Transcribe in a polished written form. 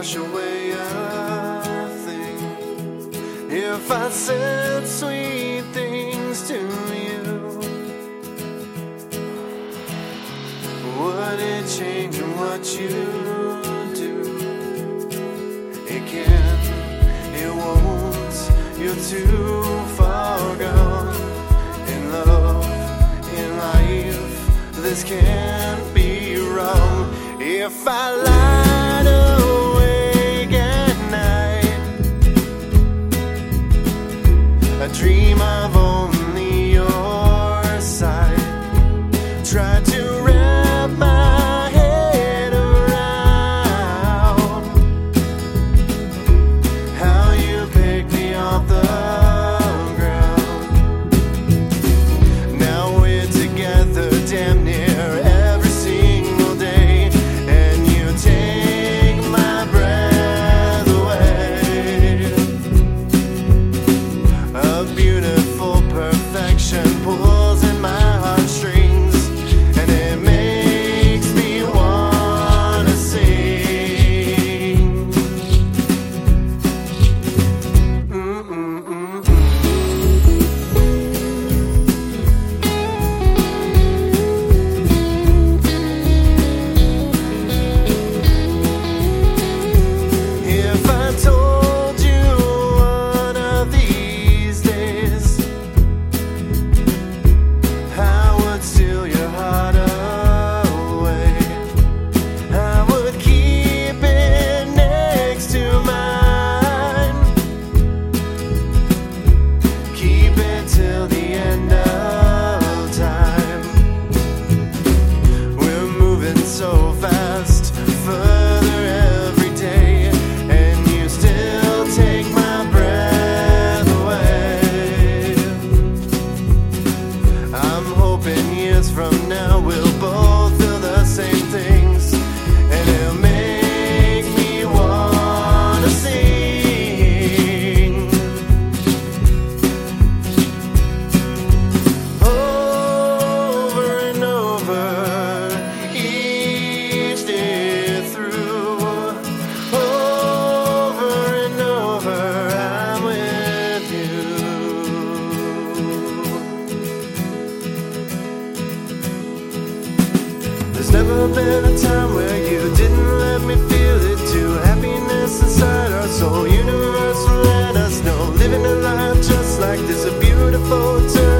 wash away a thing. If I said sweet things to you, would it change in what you do? It can, it won't, you're too far gone. In love, in life, this can't be wrong. If I lied awake at night, I dream of only your sight. Try to wrap my head around how you pick me off the ground. Now we're together damn near every single day, and you take my breath away. A beautiful perfection pulls in my heartstrings, and it makes me wanna sing. If I told you one of these days I would steal your heart away, I would keep it next to mine, keep it till the end of time. We're moving so fast, further every day, and you still take my breath away. I'm hoping years from now we'll both feel the same things, and it'll make me wanna sing. Over and over, each day through. Over and over, I'm with you. There's never been a time where you didn't let me feel it too. Happiness inside our soul, universe will let us know. Living a life just like this, a beautiful turn.